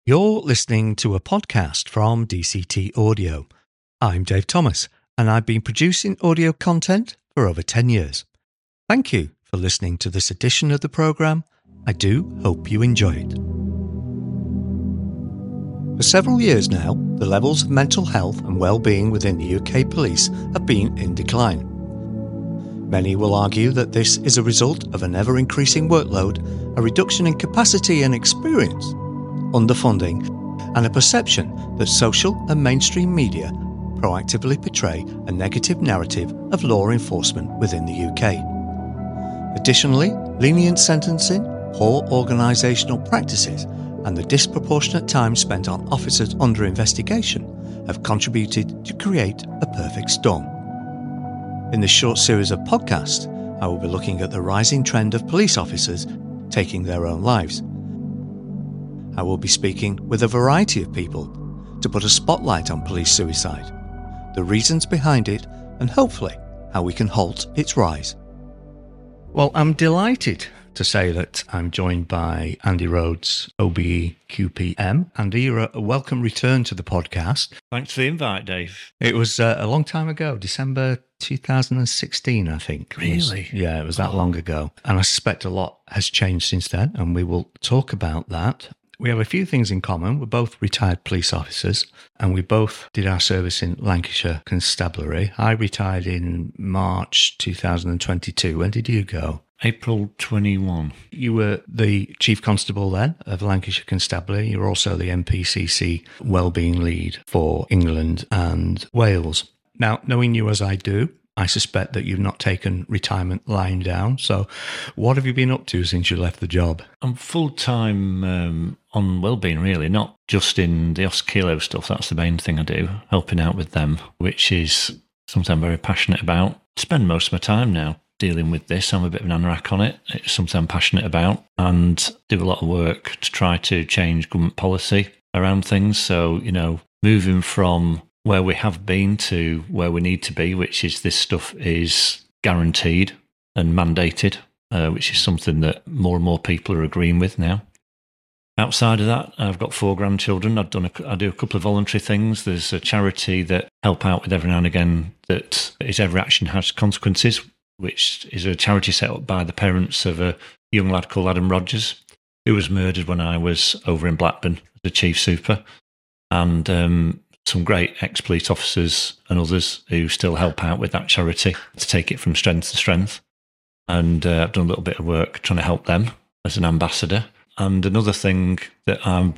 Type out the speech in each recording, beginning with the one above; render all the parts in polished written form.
You're listening to a podcast from DCT Audio. I'm Dave Thomas, and I've been producing audio content for over 10 years. Thank you for listening to this edition of the programme. I do hope you enjoy it. For several years now, the levels of mental health and well-being within the UK police have been in decline. Many will argue that this is a result of an ever-increasing workload, a reduction in capacity and experience, underfunding, and a perception that social and mainstream media proactively portray a negative narrative of law enforcement within the UK. Additionally, lenient sentencing, poor organisational practices, and the disproportionate time spent on officers under investigation have contributed to create a perfect storm. In this short series of podcasts, I will be looking at the rising trend of police officers taking their own lives. I will be speaking with a variety of people to put a spotlight on police suicide, the reasons behind it, and hopefully how we can halt its rise. Well, I'm delighted to say that I'm joined by Andy Rhodes, OBE QPM. Andy, you're a welcome return to the podcast. Thanks for the invite, Dave. It was a long time ago, December 2016, I think. Really? It was that long ago. And I suspect a lot has changed since then, and we will talk about that. We have a few things in common. We're both retired police officers, and we both did our service in Lancashire Constabulary. I retired in March 2022. When did you go? April 21. You were the Chief Constable then of Lancashire Constabulary. You were also the MPCC Wellbeing Lead for England and Wales. Now, knowing you as I do, I suspect that you've not taken retirement lying down. So what have you been up to since you left the job? I'm full-time on wellbeing, really, not just in the Oscar Kilo stuff. That's the main thing I do, helping out with them, which is something I'm very passionate about. Spend most of my time now dealing with this. I'm a bit of an anorak on it. It's something I'm passionate about, and do a lot of work to try to change government policy around things. So, moving from where we have been to where we need to be, which is this stuff is guaranteed and mandated, which is something that more and more people are agreeing with now. Outside of that, I've got 4 grandchildren. I do a couple of voluntary things. There's a charity that help out with every now and again that is Every Action Has Consequences, which is a charity set up by the parents of a young lad called Adam Rogers, who was murdered when I was over in Blackburn, the chief super, and some great ex-police officers and others who still help out with that charity to take it from strength to strength. And I've done a little bit of work trying to help them as an ambassador. And another thing that I've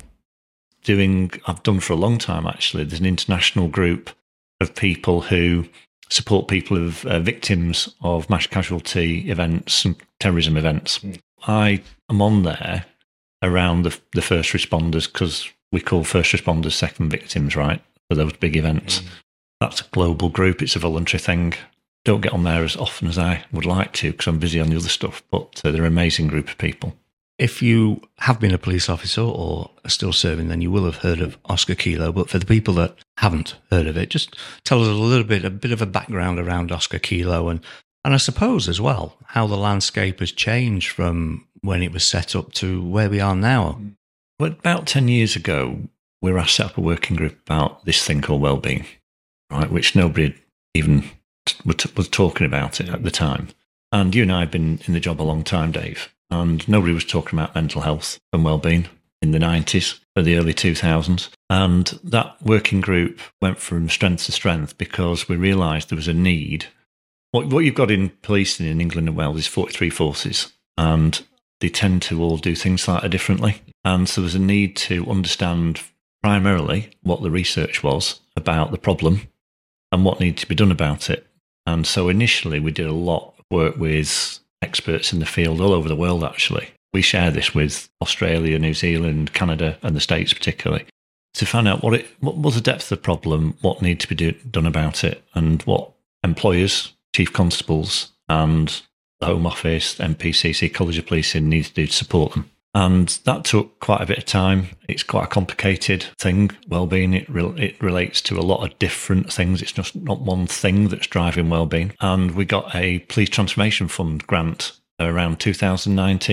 done for a long time, actually, there's an international group of people who support people of victims of mass casualty events and terrorism events. I am on there around the first responders, because we call first responders second victims, right, for those big events. That's a global group. It's a voluntary thing. Don't get on there as often as I would like to because I'm busy on the other stuff, but they're an amazing group of people. If you have been a police officer or are still serving, then you will have heard of Oscar Kilo. But for the people that haven't heard of it, just tell us a bit of a background around Oscar Kilo, and I suppose as well how the landscape has changed from when it was set up to where we are now. Well, about 10 years ago, we were asked to set up a working group about this thing called wellbeing, right, which nobody even was talking about it at the time. And you and I have been in the job a long time, Dave, and nobody was talking about mental health and wellbeing in the 90s or the early 2000s. And that working group went from strength to strength because we realised there was a need. What you've got in policing in England and Wales is 43 forces, and they tend to all do things slightly differently. And so there's a need to understand primarily what the research was about the problem and what needed to be done about it. And so initially we did a lot of work with experts in the field all over the world, actually. We share this with Australia, New Zealand, Canada, and the States particularly, to find out what was the depth of the problem, what needed to be done about it, and what employers, chief constables, and the Home Office, MPCC, College of Policing need to do to support them. And that took quite a bit of time. It's quite a complicated thing, wellbeing. It relates to a lot of different things. It's just not one thing that's driving wellbeing. And we got a Police Transformation Fund grant around 2019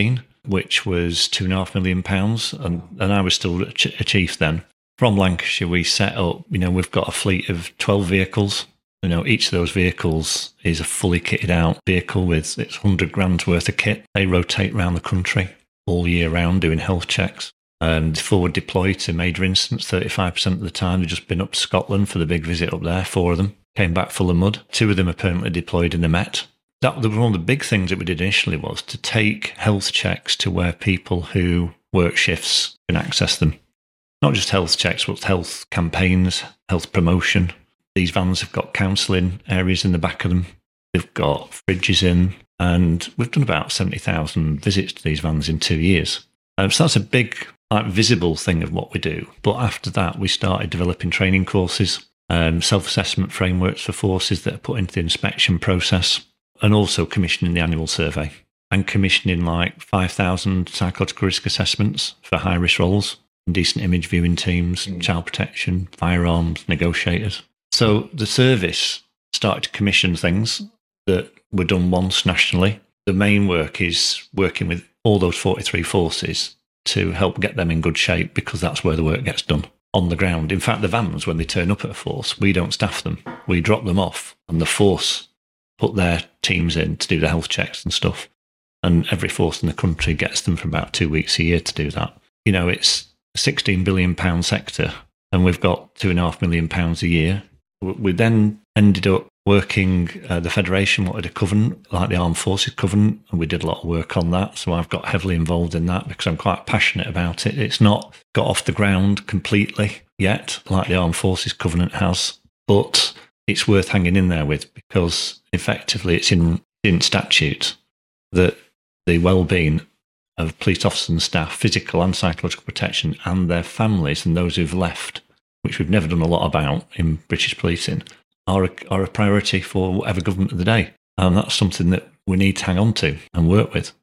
which was £2.5 million, and I was still a chief then. From Lancashire, we set up, we've got a fleet of 12 vehicles. Each of those vehicles is a fully kitted out vehicle with its 100 grand's worth of kit. They rotate around the country all year round doing health checks. And forward deploy to major incidents 35% of the time. They've just been up to Scotland for the big visit up there, 4 of them. Came back full of mud. 2 of them are permanently deployed in the Met. That was one of the big things that we did initially, was to take health checks to where people who work shifts can access them. Not just health checks, but health campaigns, health promotion. These vans have got counselling areas in the back of them. They've got fridges in, and we've done about 70,000 visits to these vans in 2 years. So that's a big, visible thing of what we do. But after that, we started developing training courses, self-assessment frameworks for forces that are put into the inspection process, and also commissioning the annual survey and commissioning 5,000 psychological risk assessments for high-risk roles, indecent image viewing teams, child protection, firearms, negotiators. So the service started to commission things that were done once nationally. The main work is working with all those 43 forces to help get them in good shape, because that's where the work gets done on the ground. In fact, the vans, when they turn up at a force, we don't staff them. We drop them off, and the force put their teams in to do the health checks and stuff. And every force in the country gets them for about 2 weeks a year to do that. It's a £16 billion sector, and we've got £2.5 million a year. We then ended up working, the Federation wanted a covenant, like the Armed Forces Covenant, and we did a lot of work on that. So I've got heavily involved in that because I'm quite passionate about it. It's not got off the ground completely yet, like the Armed Forces Covenant has, but it's worth hanging in there with, because effectively it's in statute that the well-being of police officers and staff, physical and psychological protection, and their families and those who've left, which we've never done a lot about in British policing, are a priority for whatever government of the day. And that's something that we need to hang on to and work with.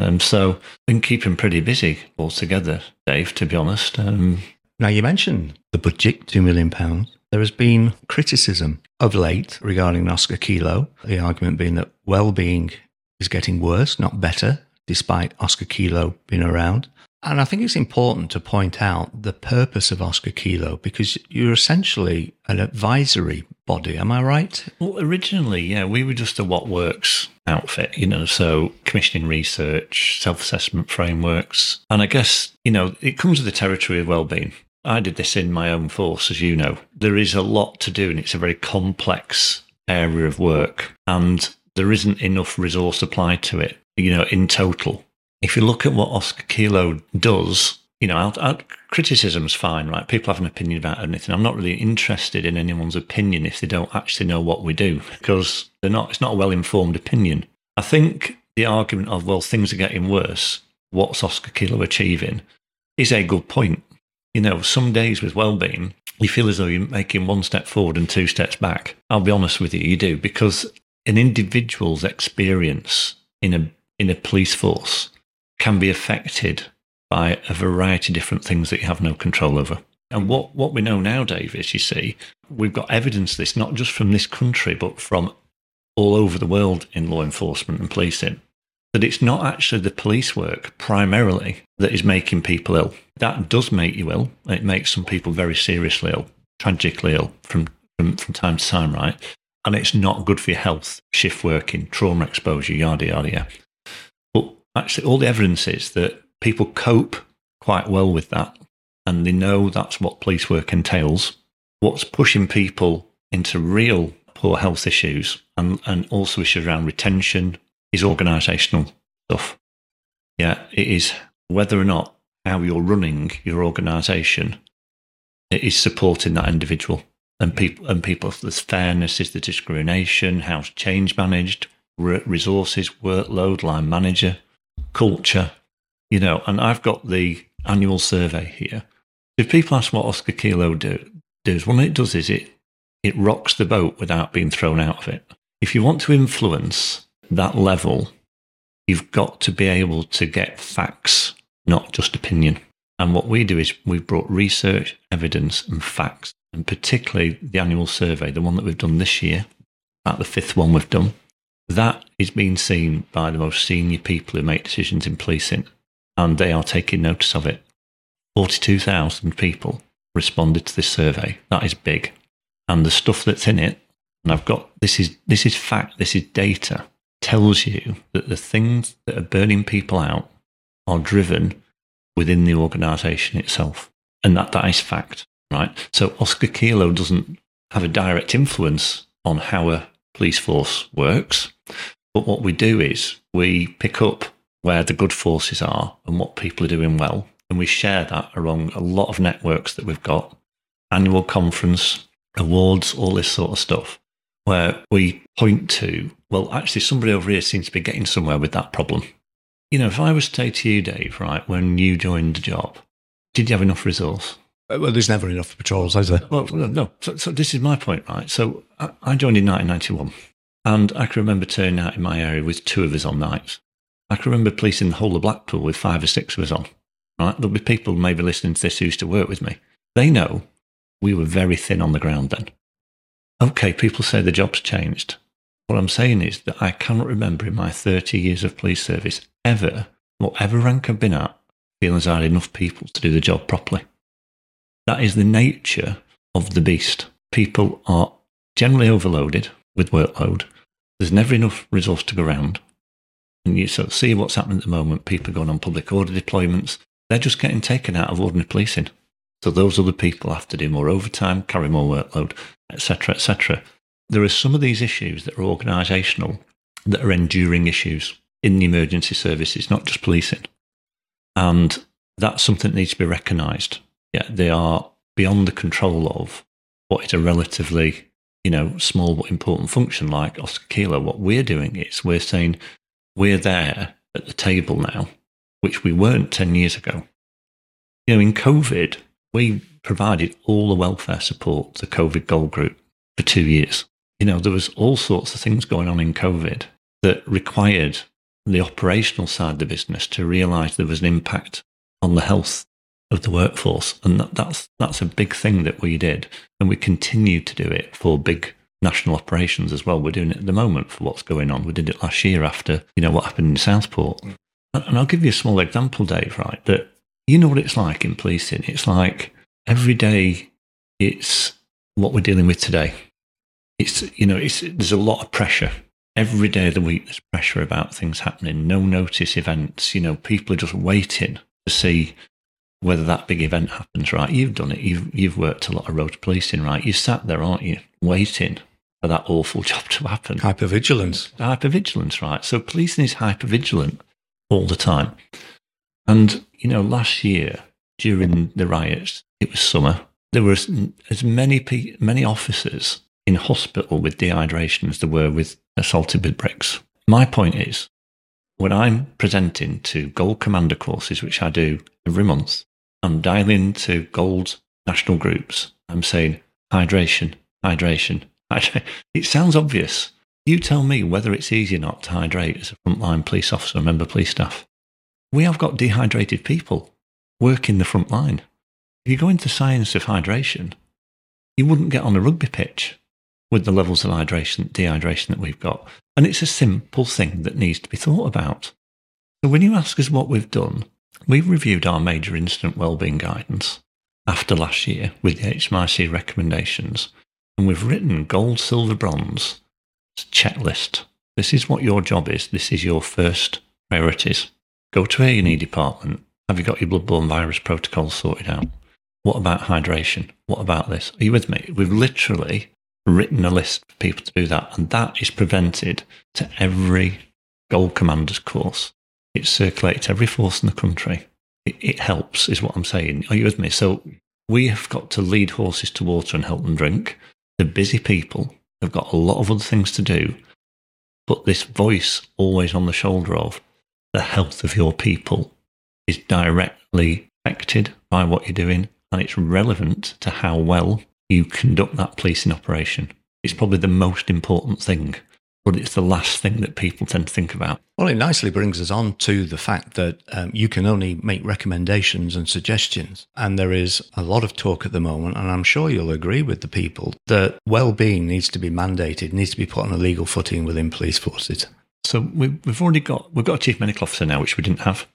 So I've been keeping pretty busy altogether, Dave, to be honest. Now, you mentioned the budget, £2 million. There has been criticism of late regarding Oscar Kilo, the argument being that well-being is getting worse, not better, despite Oscar Kilo being around. And I think it's important to point out the purpose of Oscar Kilo, because you're essentially an advisory body. Am I right? Well, originally, yeah, we were just a What Works outfit, so commissioning research, self-assessment frameworks. And I guess, it comes with the territory of wellbeing. I did this in my own force, as you know. There is a lot to do, and it's a very complex area of work. And there isn't enough resource applied to it, in total. If you look at what Oscar Kilo does, criticism's fine, right? People have an opinion about anything. I'm not really interested in anyone's opinion if they don't actually know what we do, because it's not a well-informed opinion. I think the argument of, well, things are getting worse, what's Oscar Kilo achieving, is a good point. Some days with wellbeing, you feel as though you're making 1 step forward and 2 steps back. I'll be honest with you do, because an individual's experience in a police force can be affected by a variety of different things that you have no control over. And what we know now, Dave, is, you see, we've got evidence of this, not just from this country, but from all over the world in law enforcement and policing, that it's not actually the police work primarily that is making people ill. That does make you ill. It makes some people very seriously ill, tragically ill from time to time, right? And it's not good for your health, shift working, trauma exposure, yada, yada, yada. But actually, all the evidence is that people cope quite well with that, and they know that's what police work entails. What's pushing people into real poor health issues and also issues around retention is organisational stuff. Yeah, it is whether or not how you're running your organisation, it is supporting that individual. And people, there's fairness, is the discrimination, how's change managed, resources, workload, line manager, culture, and I've got the annual survey here. If people ask what Oscar Kilo does, what it does is it rocks the boat without being thrown out of it. If you want to influence that level, you've got to be able to get facts, not just opinion. And what we do is we've brought research, evidence and facts, and particularly the annual survey, the one that we've done this year, about the 5th one we've done, that is being seen by the most senior people who make decisions in policing and they are taking notice of it. 42,000 people responded to this survey. That is big. And the stuff that's in it, and I've got, this is fact, this is data, tells you that the things that are burning people out are driven within the organisation itself. And that is fact, right? So Oscar Kilo doesn't have a direct influence on how a police force works. But what we do is we pick up where the good forces are and what people are doing well. And we share that along a lot of networks that we've got, annual conference, awards, all this sort of stuff, where we point to, well, actually, somebody over here seems to be getting somewhere with that problem. You know, if I was to say to you, Dave, right, when you joined the job, did you have enough resource? Well, there's never enough patrols, is there? Well, no. So this is my point, right? So I joined in 1991, and I can remember turning out in my area with 2 of us on nights. I can remember policing the whole of Blackpool with 5 or 6 of us on. Right? There'll be people maybe listening to this who used to work with me. They know we were very thin on the ground then. Okay, people say the job's changed. What I'm saying is that I cannot remember in my 30 years of police service ever, whatever rank I've been at, feeling as I had enough people to do the job properly. That is the nature of the beast. People are generally overloaded with workload. There's never enough resource to go around. And you sort of see what's happening at the moment. People going on public order deployments. They're just getting taken out of ordinary policing. So those other people have to do more overtime, carry more workload, etc., etc. There are some of these issues that are organisational, that are enduring issues in the emergency services, not just policing. And that's something that needs to be recognised. Yeah, they are beyond the control of what is a relatively, small but important function like Oscar Kilo. What we're doing is we're saying we're there at the table now, which we weren't 10 years ago. In COVID, we provided all the welfare support to the COVID Gold Group for 2 years. There was all sorts of things going on in COVID that required the operational side of the business to realise there was an impact on the health of the workforce. And that's a big thing that we did. And we continue to do it for big national operations as well. We're doing it at the moment for what's going on. We did it last year after, what happened in Southport. And I'll give you a small example, Dave, right? That you know what it's like in policing. It's like every day it's what we're dealing with today. There's a lot of pressure. Every day of the week there's pressure about things happening, no notice events. People are just waiting to see whether that big event happens, right? You've done it. You've worked a lot of road policing, right? You sat there, aren't you, waiting for that awful job to happen. Hypervigilance, right? So policing is hypervigilant all the time. And, last year during the riots, it was summer. There were as many officers in hospital with dehydration as there were with assaulted with bricks. My point is, when I'm presenting to Gold Commander courses, which I do every month, I'm dialing to Gold national groups. I'm saying hydration. It sounds obvious. You tell me whether it's easy or not to hydrate as a frontline police officer or member police staff. We have got dehydrated people working the front line. If you go into science of hydration, you wouldn't get on a rugby pitch with the levels of dehydration that we've got. And it's a simple thing that needs to be thought about. So when you ask us what we've done, we've reviewed our major incident wellbeing guidance after last year with the HMRC recommendations, and we've written gold, silver, bronze checklist. This is what your job is. This is your first priorities. Go to A&E department. Have you got your bloodborne virus protocol sorted out? What about hydration? What about this? Are you with me? We've literally written a list for people to do that, and that is presented to every Gold Commander's course. It's circulated to every force in the country. It helps, is what I'm saying. Are you with me? So we have got to lead horses to water and help them drink. They're busy people. They've got a lot of other things to do. But this voice always on the shoulder of the health of your people is directly affected by what you're doing, and it's relevant to how well you conduct that policing operation. It's probably the most important thing, but it's the last thing that people tend to think about. Well, it nicely brings us on to the fact that you can only make recommendations and suggestions. And there is a lot of talk at the moment, and I'm sure you'll agree with the people, that well-being needs to be mandated, needs to be put on a legal footing within police forces. So we've got a chief medical officer now, which we didn't have.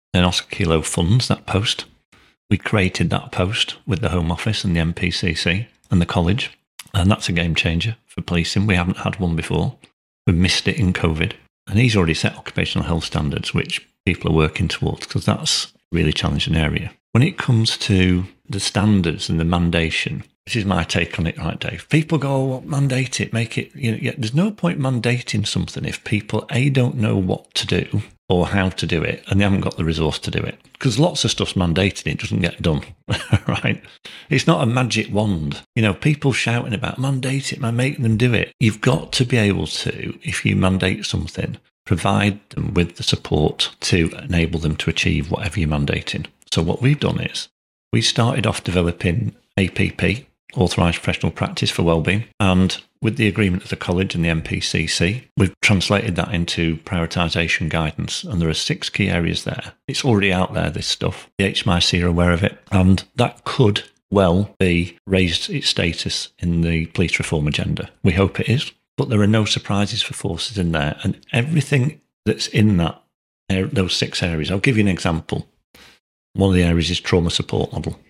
Then Oscar Kilo funds that post. We created that post with the Home Office and the MPCC and the college. And that's a game changer for policing. We haven't had one before. We missed it in COVID. And he's already set occupational health standards, which people are working towards, because that's a really challenging area. When it comes to the standards and the mandation, this is my take on it, right, Dave? People go, oh, well, mandate it, make it, there's no point mandating something if people, A, don't know what to do or how to do it, and they haven't got the resource to do it. Because lots of stuff's mandated, it doesn't get done, right? It's not a magic wand. People shouting about mandate it, making them do it. You've got to be able to, if you mandate something, provide them with the support to enable them to achieve whatever you're mandating. So what we've done is we started off developing APP, Authorised Professional Practice for Wellbeing, and with the agreement of the college and the MPCC, we've translated that into prioritisation guidance, and there are 6 key areas there. It's already out there, this stuff. The HMIC are aware of it, and that could well be raised its status in the police reform agenda. We hope it is, but there are no surprises for forces in there, and everything that's in that those 6 areas. I'll give you an example. One of the areas is trauma support model.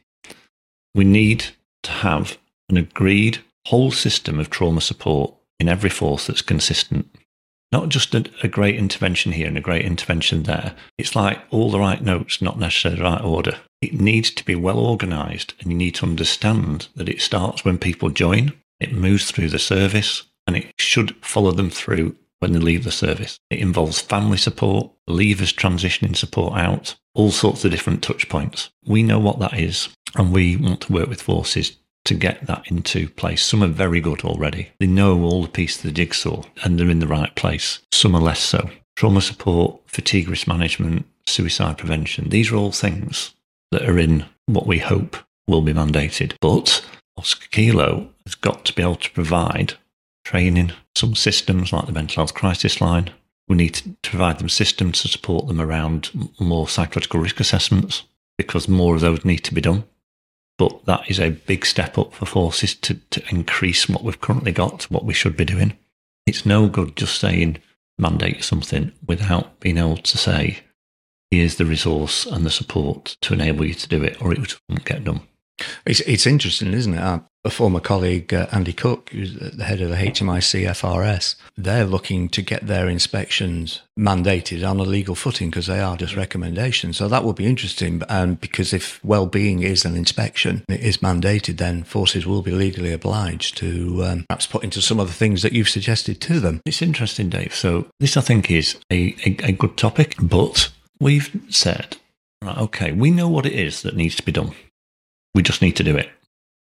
We need to have an agreed whole system of trauma support in every force that's consistent. Not just a great intervention here and a great intervention there. It's like all the right notes, not necessarily the right order. It needs to be well organised, and you need to understand that it starts when people join, it moves through the service, and it should follow them through when they leave the service. It involves family support, leavers transitioning support out, all sorts of different touch points. We know what that is, and we want to work with forces to get that into place. Some are very good already. They know all the pieces of the jigsaw, and they're in the right place. Some are less so. Trauma support, fatigue risk management, suicide prevention, these are all things that are in what we hope will be mandated. But Oscar Kilo has got to be able to provide training, some systems like the mental health crisis line. We need to provide them systems to support them around more psychological risk assessments, because more of those need to be done. But that is a big step up for forces to increase what we've currently got, what we should be doing. It's no good just saying mandate something without being able to say, here's the resource and the support to enable you to do it, or it won't get done. It's interesting, isn't it? A former colleague, Andy Cook, who's the head of the HMIC FRS, they're looking to get their inspections mandated on a legal footing because they are just recommendations. So that would be interesting. And because if well-being is an inspection, it is mandated, then forces will be legally obliged to perhaps put into some of the things that you've suggested to them. It's interesting, Dave. So this, I think, is a good topic, but we've said, right, okay, we know what it is that needs to be done. We just need to do it.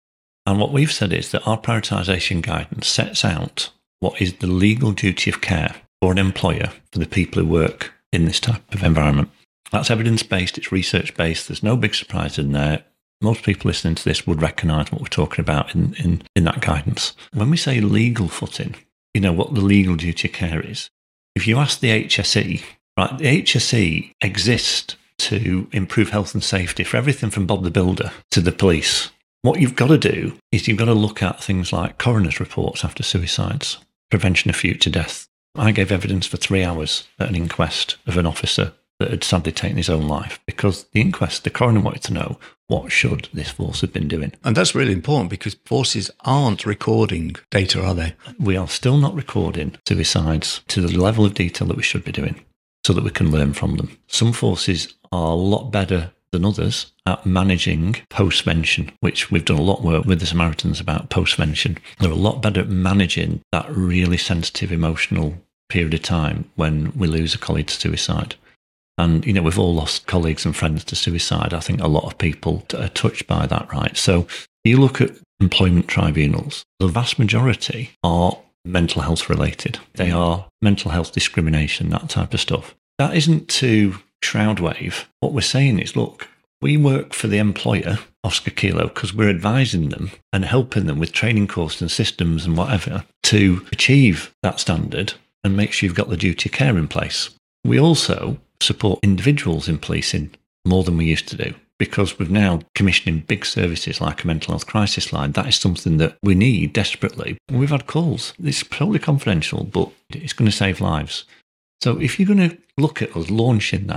And what we've said is that our prioritisation guidance sets out what is the legal duty of care for an employer for the people who work in this type of environment. That's evidence-based, it's research-based, there's no big surprise in there. Most people listening to this would recognise what we're talking about in that guidance. When we say legal footing, what the legal duty of care is. If you ask the HSE, right, the HSE exists to improve health and safety for everything from Bob the Builder to the police. What you've got to do is you've got to look at things like coroner's reports after suicides, prevention of future death. I gave evidence for 3 hours at an inquest of an officer that had sadly taken his own life, because the coroner wanted to know, what should this force have been doing? And that's really important, because forces aren't recording data, are they? We are still not recording suicides to the level of detail that we should be doing, so that we can learn from them. Some forces are a lot better than others at managing postvention, which we've done a lot of work with the Samaritans about postvention. They're a lot better at managing that really sensitive emotional period of time when we lose a colleague to suicide. And, we've all lost colleagues and friends to suicide. I think a lot of people are touched by that, right? So you look at employment tribunals, the vast majority are mental health related. They are mental health discrimination, that type of stuff. That isn't to shroud wave. What we're saying is, look, we work for the employer, Oscar Kilo, because we're advising them and helping them with training courses and systems and whatever to achieve that standard and make sure you've got the duty of care in place. We also support individuals in policing more than we used to do, because we're now commissioning big services like a mental health crisis line. That is something that we need desperately. We've had calls. It's probably confidential, but it's going to save lives. So if you're going to look at us launching that,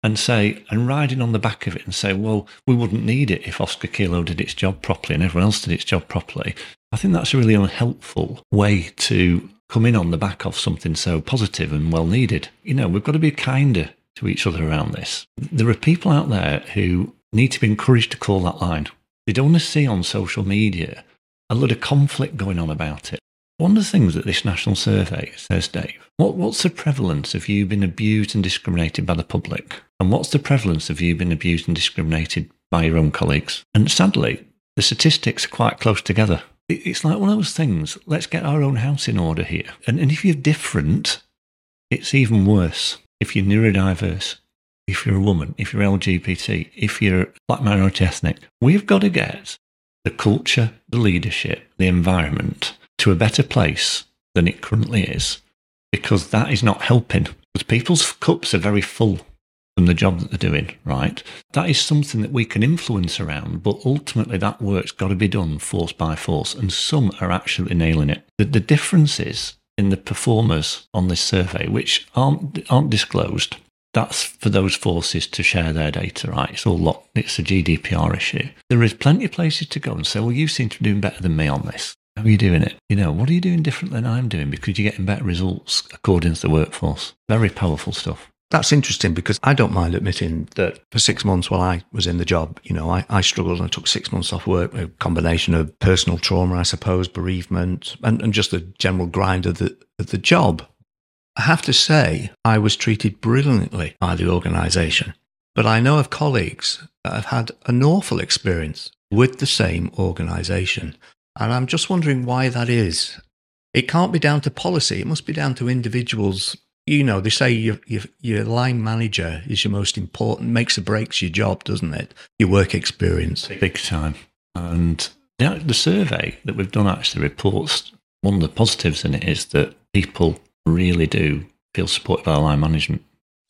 and riding on the back of it and say, well, we wouldn't need it if Oscar Kilo did its job properly and everyone else did its job properly. I think that's a really unhelpful way to come in on the back of something so positive and well needed. We've got to be kinder to each other around this. There are people out there who need to be encouraged to call that line. They don't want to see on social media a lot of conflict going on about it. One of the things that this national survey says, Dave, what's the prevalence of you being abused and discriminated by the public? And what's the prevalence of you being abused and discriminated by your own colleagues? And sadly, the statistics are quite close together. It's like one of those things, let's get our own house in order here. And if you're different, it's even worse. If you're neurodiverse, if you're a woman, if you're LGBT, if you're black minority ethnic, we've got to get the culture, the leadership, the environment to a better place than it currently is, because that is not helping. Because people's cups are very full from the job that they're doing, right? That is something that we can influence around, but ultimately that work's got to be done force by force, and some are actually nailing it. The differences in the performers on this survey, which aren't disclosed, that's for those forces to share their data, right? It's a GDPR issue. There is plenty of places to go and say, well, you seem to be doing better than me on this. How are you doing it? What are you doing different than I'm doing? Because you're getting better results according to the workforce. Very powerful stuff. That's interesting, because I don't mind admitting that for 6 months while I was in the job, I struggled and I took 6 months off work, a combination of personal trauma, I suppose, bereavement, and just the general grind of the job. I have to say, I was treated brilliantly by the organisation. But I know of colleagues that have had an awful experience with the same organisation. And I'm just wondering why that is. It can't be down to policy. It must be down to individuals. They say your line manager is your most important, makes or breaks your job, doesn't it? Your work experience. Big time. And the survey that we've done actually reports, one of the positives in it is that people really do feel supported by line management,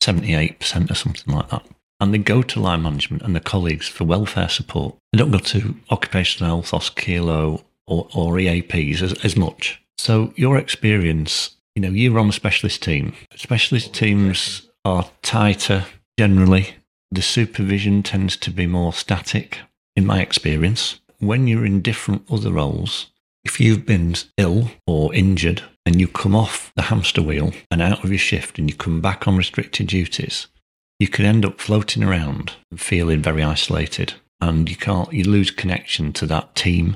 78% or something like that. And they go to line management and their colleagues for welfare support. They don't go to occupational health, Oscar Kilo or EAPs as much. So your experience, you're on a specialist team. Specialist teams are tighter generally. The supervision tends to be more static, in my experience. When you're in different other roles, if you've been ill or injured and you come off the hamster wheel and out of your shift and you come back on restricted duties, you can end up floating around and feeling very isolated, and you lose connection to that team,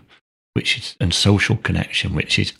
and social connection, which is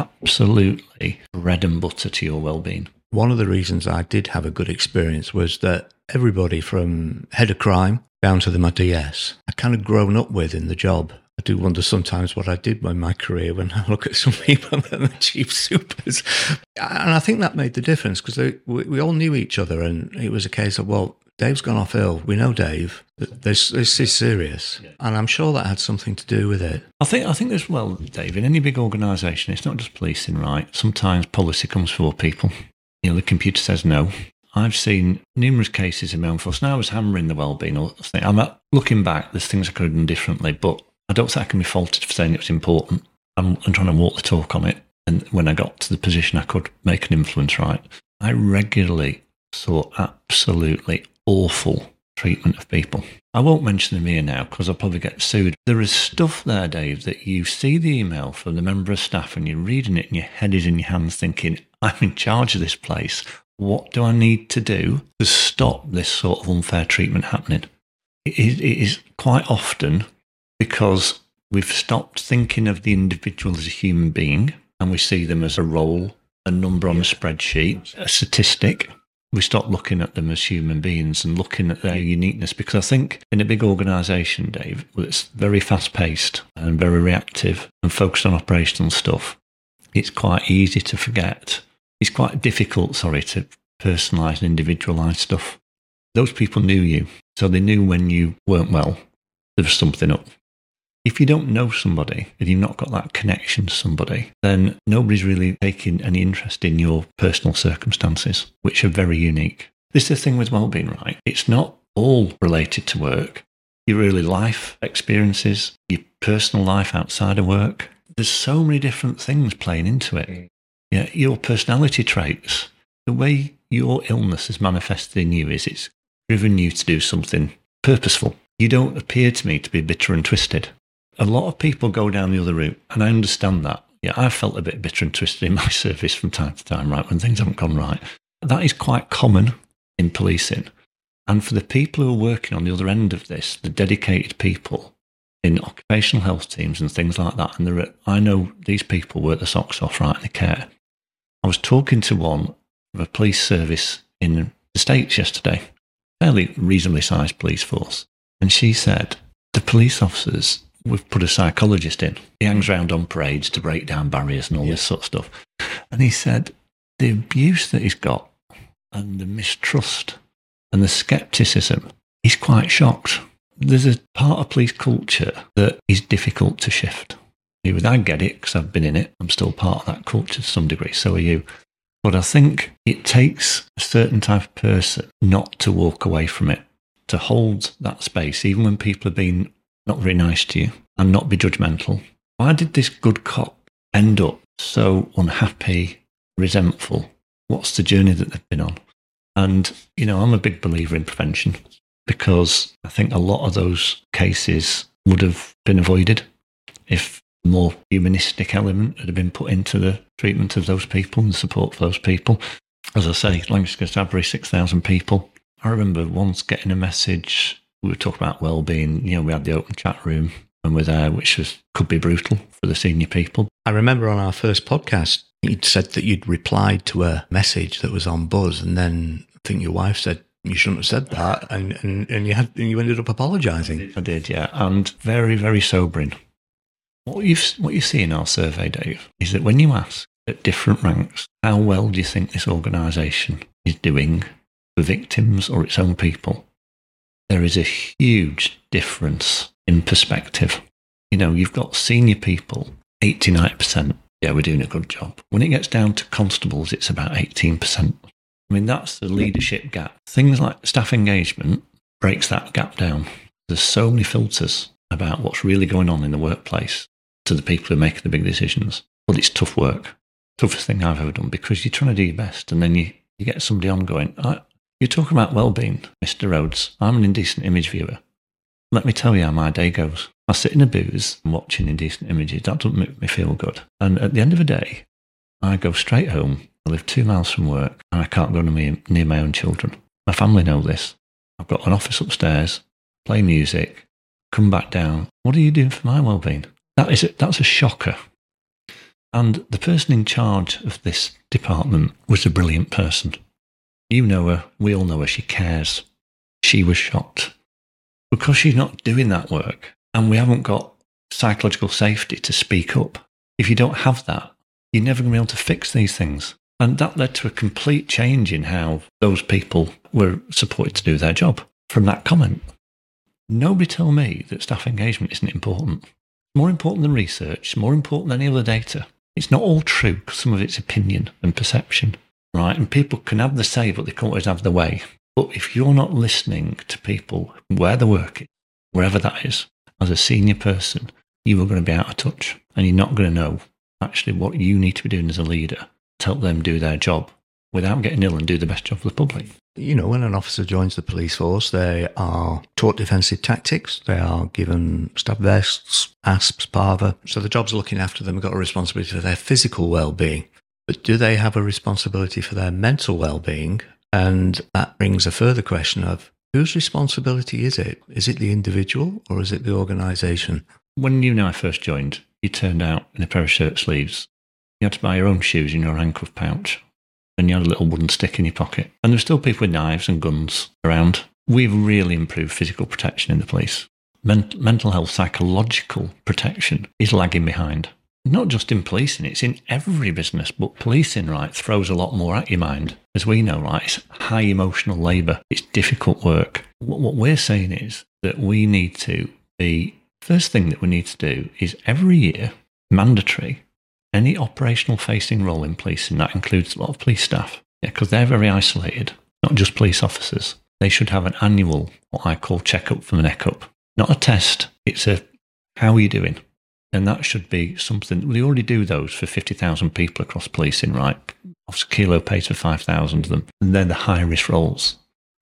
absolutely bread and butter to your well-being. One of the reasons I did have a good experience was that everybody from head of crime down to my DS, I kind of grown up with in the job. I do wonder sometimes what I did in my career when I look at some people that are the chief supers. And I think that made the difference, because we all knew each other, and it was a case of, well, Dave's gone off ill. We know Dave. This is serious. And I'm sure that had something to do with it. I think there's, well, Dave, in any big organisation, it's not just policing, right? Sometimes policy comes before people. The computer says no. I've seen numerous cases in my own force. Now I was hammering the wellbeing. I'm looking back, there's things I could have done differently, but I don't think I can be faulted for saying it was important. I'm trying to walk the talk on it. And when I got to the position I could make an influence, right, I regularly saw absolutely awful treatment of people. I won't mention them here now because I'll probably get sued. There is stuff there, Dave, that you see the email from the member of staff and you're reading it and your head is in your hands thinking, I'm in charge of this place. What do I need to do to stop this sort of unfair treatment happening? It is quite often because we've stopped thinking of the individual as a human being and we see them as a role, a number on a spreadsheet, a statistic. We stop looking at them as human beings and looking at their uniqueness, because I think in a big organisation, Dave, that's very fast-paced and very reactive and focused on operational stuff, it's quite easy to forget. It's quite difficult, to personalise and individualise stuff. Those people knew you, so they knew when you weren't well, there was something up. If you don't know somebody and you've not got that connection to somebody, then nobody's really taking any interest in your personal circumstances, which are very unique. This is the thing with wellbeing, right? It's not all related to work. Your early life experiences, your personal life outside of work. There's so many different things playing into it. Yeah, your personality traits, the way your illness is manifested in you is it's driven you to do something purposeful. You don't appear to me to be bitter and twisted. A lot of people go down the other route, and I understand that. Yeah, I've felt a bit bitter and twisted in my service from time to time, right, when things haven't gone right. That is quite common in policing. And for the people who are working on the other end of this, the dedicated people in occupational health teams and things like that, and I know these people work their socks off, right, and they care. I was talking to one of a police service in the States yesterday, fairly reasonably sized police force, and she said, the police officers, we've put a psychologist in. He hangs around on parades to break down barriers and all this sort of stuff. And he said, the abuse that he's got and the mistrust and the scepticism, he's quite shocked. There's a part of police culture that is difficult to shift. I get it because I've been in it. I'm still part of that culture to some degree. So are you. But I think it takes a certain type of person not to walk away from it, to hold that space, even when people have been not very nice to you, and not be judgmental. Why did this good cop end up so unhappy, resentful? What's the journey that they've been on? And, I'm a big believer in prevention, because I think a lot of those cases would have been avoided if a more humanistic element had been put into the treatment of those people and the support for those people. As I say, Lancashire Constabulary, 6,000 people. I remember once getting a message. We were talking about well-being. We had the open chat room and we're there, which could be brutal for the senior people. I remember on our first podcast, you'd said that you'd replied to a message that was on Buzz, and then I think your wife said you shouldn't have said that, and you ended up apologising. I did, yeah, and very, very sobering. What you see in our survey, Dave, is that when you ask at different ranks, how well do you think this organisation is doing for victims or its own people? There is a huge difference in perspective. You've got senior people, 80, 90%, yeah, we're doing a good job. When it gets down to constables, it's about 18%. I mean, that's the leadership gap. Things like staff engagement breaks that gap down. There's so many filters about what's really going on in the workplace to the people who are making the big decisions. But it's tough work. Toughest thing I've ever done, because you're trying to do your best, and then you get somebody on going, you're talking about well-being, Mr. Rhodes. I'm an indecent image viewer. Let me tell you how my day goes. I sit in a booth and watching indecent images. That doesn't make me feel good. And at the end of the day, I go straight home. I live 2 miles from work, and I can't go near my own children. My family know this. I've got an office upstairs, play music, come back down. What are you doing for my well-being? That's a shocker. And the person in charge of this department was a brilliant person. You know her, we all know her, she cares. She was shocked. Because she's not doing that work, and we haven't got psychological safety to speak up. If you don't have that, you're never going to be able to fix these things. And that led to a complete change in how those people were supported to do their job from that comment. Nobody tell me that staff engagement isn't important. More important than research, more important than any other data. It's not all true, because some of it's opinion and perception, right? And people can have the say, but they can't always have the way. But if you're not listening to people where the work is, wherever that is, as a senior person, you are going to be out of touch, and you're not going to know actually what you need to be doing as a leader to help them do their job without getting ill and do the best job for the public. When an officer joins the police force, they are taught defensive tactics. They are given stab vests, asps, parva. So the job's looking after them. They've got a responsibility for their physical well-being. But do they have a responsibility for their mental well-being? And that brings a further question of, whose responsibility is it? Is it the individual, or is it the organisation? When you and I first joined, you turned out in a pair of shirt sleeves. You had to buy your own shoes in your handcuff pouch, and you had a little wooden stick in your pocket. And there were still people with knives and guns around. We've really improved physical protection in the police. Mental health, psychological protection is lagging behind. Not just in policing, it's in every business, but policing, right, throws a lot more at your mind. As we know, right, it's high emotional labour. It's difficult work. What we're saying is that we need to be, first thing that we need to do is every year, mandatory, any operational facing role in policing, that includes a lot of police staff, because they're very isolated, not just police officers. They should have an annual, what I call check-up from the neck up. Not a test, it's a, how are you doing? And that should be something, we already do those for 50,000 people across policing, right? Officer Kilo pays for 5,000 of them, and they're the high-risk roles.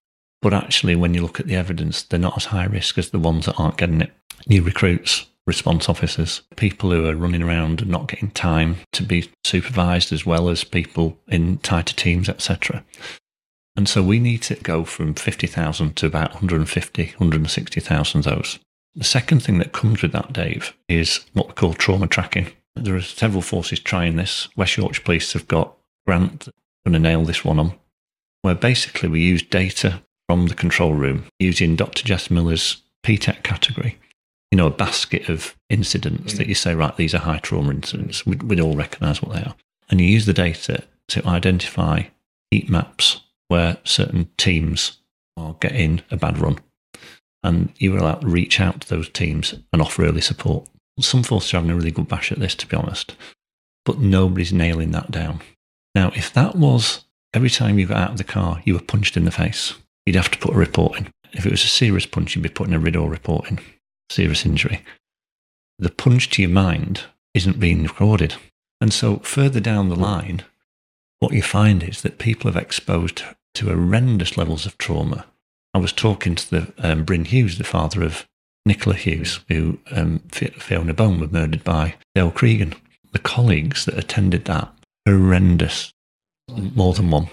But actually, when you look at the evidence, they're not as high risk as the ones that aren't getting it. New recruits, response officers, people who are running around and not getting time to be supervised, as well as people in tighter teams, etc. And so we need to go from 50,000 to about 150, 160,000 of those. The second thing that comes with that, Dave, is what we call trauma tracking. There are several forces trying this. West Yorkshire Police have got a grant, going to nail this one on, where basically we use data from the control room using Dr. Jess Miller's PTEC category. You know, a basket of incidents that you say, right, these are high trauma incidents. We'd all recognise what they are. And you use the data to identify heat maps where certain teams are getting a bad run. And you are allowed to reach out to those teams and offer early support. Some forces are having a really good bash at this, to be honest. But nobody's nailing that down. Now, if that was every time you got out of the car, you were punched in the face, you'd have to put a report in. If it was a serious punch, you'd be putting a RIDDOR report in. Serious injury. The punch to your mind isn't being recorded. And so further down the line, what you find is that people have exposed to horrendous levels of trauma. I was talking to the Bryn Hughes, the father of Nicola Hughes, who Fiona Bone was murdered by Dale Cregan. The colleagues that attended that, horrendous. More than one.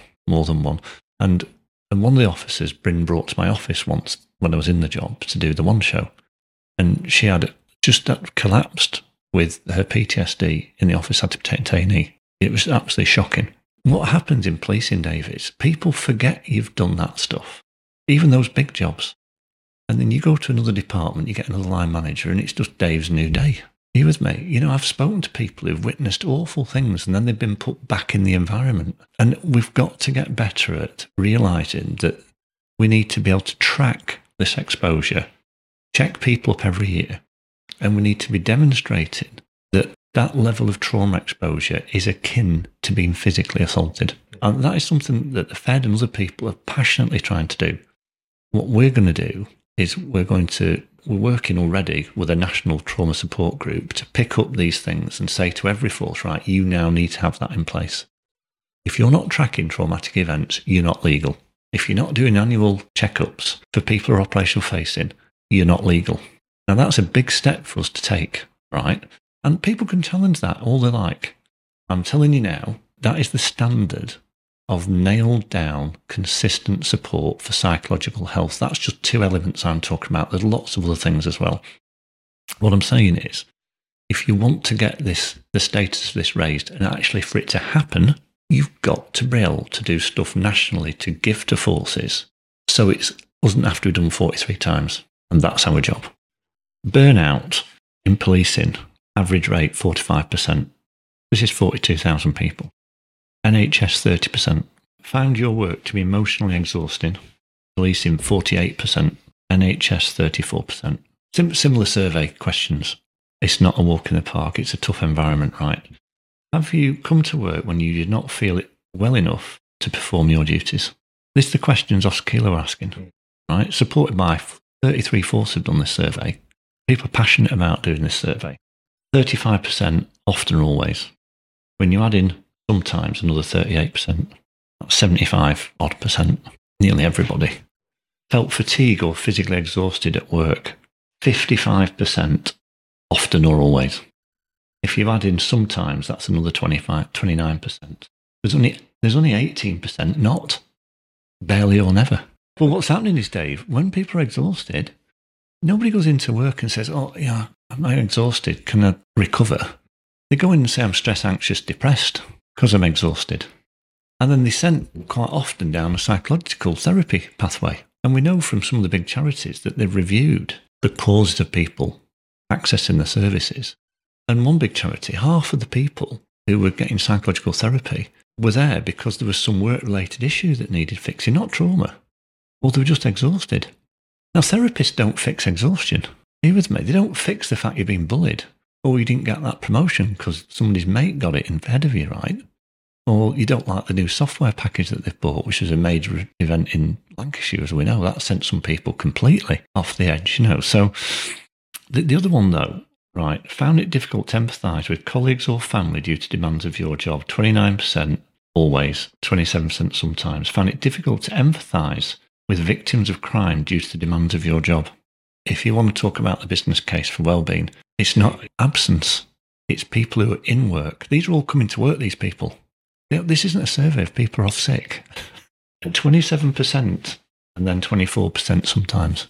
And one of the officers, Bryn, brought to my office once when I was in the job to do the One Show. And she had just collapsed with her PTSD in the office, had to take A&E. It was absolutely shocking. What happens in policing, Dave, is people forget you've done that stuff, even those big jobs. And then you go to another department, you get another line manager, and it's just Dave's new day. Are you with me? You know, I've spoken to people who've witnessed awful things and then they've been put back in the environment. And we've got to get better at realising that we need to be able to track this exposure, check people up every year, and we need to be demonstrating that that level of trauma exposure is akin to being physically assaulted. And that is something that the Fed and other people are passionately trying to do. What we're going to do is we're working already with a national trauma support group to pick up these things and say to every force, right, you now need to have that in place. If you're not tracking traumatic events, you're not legal. If you're not doing annual checkups for people who are operational facing, you're not legal. Now that's a big step for us to take, right? And people can challenge that all they like. I'm telling you now, that is the standard of nailed down, consistent support for psychological health. That's just two elements I'm talking about. There's lots of other things as well. What I'm saying is, if you want to get the status of this raised, and actually for it to happen, you've got to be able to do stuff nationally to give to forces so it doesn't have to be done 43 times. And that's our job. Burnout in policing, average rate 45%. This is 42,000 people. NHS 30%. Found your work to be emotionally exhausting. Policing 48%. NHS 34%. Similar survey questions. It's not a walk in the park. It's a tough environment, right? Have you come to work when you did not feel it well enough to perform your duties? This is the questions Oscar Kilo are asking, right? Supported by 33 forces have done this survey. People are passionate about doing this survey. 35% often or always. When you add in sometimes another 38%, that's 75 odd percent, nearly everybody. Felt fatigue or physically exhausted at work, 55% often or always. If you add in sometimes, that's another 29%. There's only 18% not, barely or never. But what's happening is, Dave, when people are exhausted, nobody goes into work and says, oh, yeah, I'm exhausted, can I recover? They go in and say, I'm stressed, anxious, depressed because I'm exhausted. And then they sent quite often down a psychological therapy pathway. And we know from some of the big charities that they've reviewed the causes of people accessing the services. And one big charity, half of the people who were getting psychological therapy were there because there was some work-related issue that needed fixing, not trauma. Or they were just exhausted. Now, therapists don't fix exhaustion. Are you with me? They don't fix the fact you've been bullied, or you didn't get that promotion because somebody's mate got it ahead of you, right? Or you don't like the new software package that they've bought, which is a major event in Lancashire, as we know. That sent some people completely off the edge, you know. So the other one, though, right, found it difficult to empathise with colleagues or family due to demands of your job. 29% always, 27% sometimes. Found it difficult to empathise with victims of crime due to the demands of your job. If you want to talk about the business case for wellbeing, it's not absence. It's people who are in work. These are all coming to work, these people. This isn't a survey of people who are off sick. 27% and then 24% sometimes.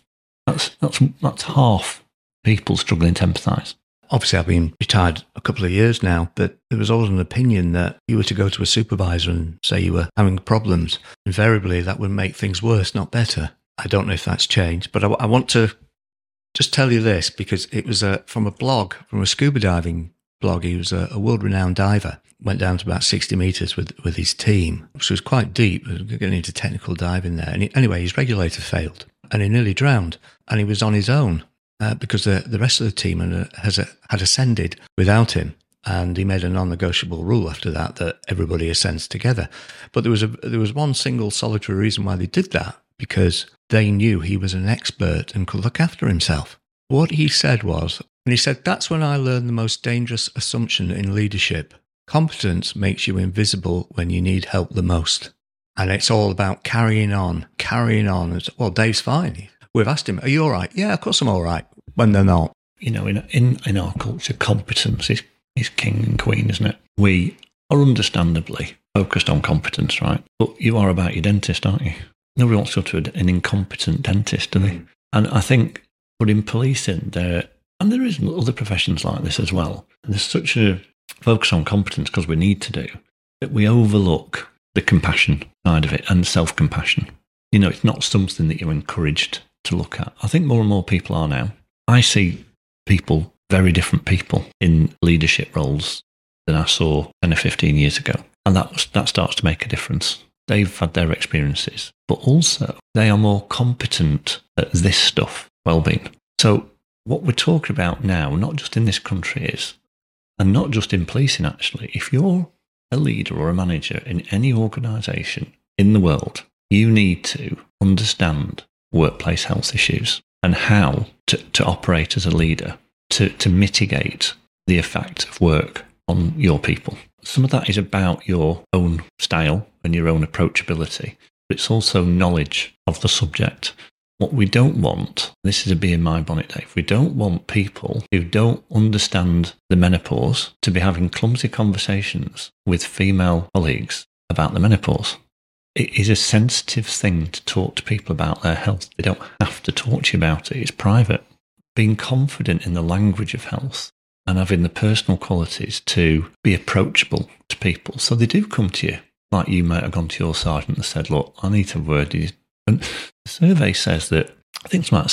That's half people struggling to empathise. Obviously, I've been retired a couple of years now, but there was always an opinion that you were to go to a supervisor and say you were having problems. Invariably, that would make things worse, not better. I don't know if that's changed, but I want to just tell you this because it was from a blog, from a scuba diving blog. He was a world-renowned diver. Went down to about 60 metres with his team, which was quite deep. We were getting into technical diving there. And anyway, his regulator failed and he nearly drowned. And he was on his own because the rest of the team had ascended without him. And he made a non-negotiable rule after that everybody ascends together. But there was one single solitary reason why they did that, because they knew he was an expert and could look after himself. What he said was, and he said, that's when I learned the most dangerous assumption in leadership. Competence makes you invisible when you need help the most. And it's all about carrying on. Well, Dave's fine. We've asked him, are you all right? Yeah, of course I'm all right, when they're not. In our culture, competence is king and queen, isn't it? We are understandably focused on competence, right? But you are about your dentist, aren't you? Nobody wants to go to an incompetent dentist, do they? And I think, but in policing, there is other professions like this as well. There's such a focus on competence because we need to do that we overlook the compassion side of it and self-compassion. It's not something that you're encouraged to look at. I think more and more people are now. I see people, very different people in leadership roles than I saw 10 or 15 years ago. And that starts to make a difference. They've had their experiences, but also they are more competent at this stuff, well-being. So what we're talking about now, not just in this country is, and not just in policing actually, if you're a leader or a manager in any organisation in the world, you need to understand workplace health issues and how to operate as a leader to mitigate the effect of work on your people. Some of that is about your own style and your own approachability, but it's also knowledge of the subject. What we don't want, this is a bee in my bonnet, Dave, we don't want people who don't understand the menopause to be having clumsy conversations with female colleagues about the menopause. It is a sensitive thing to talk to people about their health. They don't have to talk to you about it. It's private. Being confident in the language of health and having the personal qualities to be approachable to people. So they do come to you, like you might have gone to your sergeant and said, look, I need to word you. And the survey says that I think it's about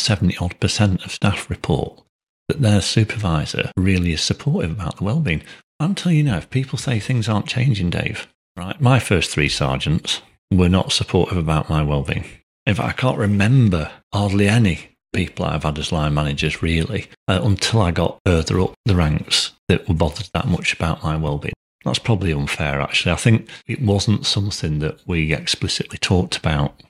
70% of staff report that their supervisor really is supportive about the wellbeing. I'm telling you now, if people say things aren't changing, Dave, right? My first 3 sergeants were not supportive about my wellbeing. In fact, I can't remember hardly any people I've had as line managers really until I got further up the ranks that were bothered that much about my wellbeing. That's probably unfair, actually. I think it wasn't something that we explicitly talked about,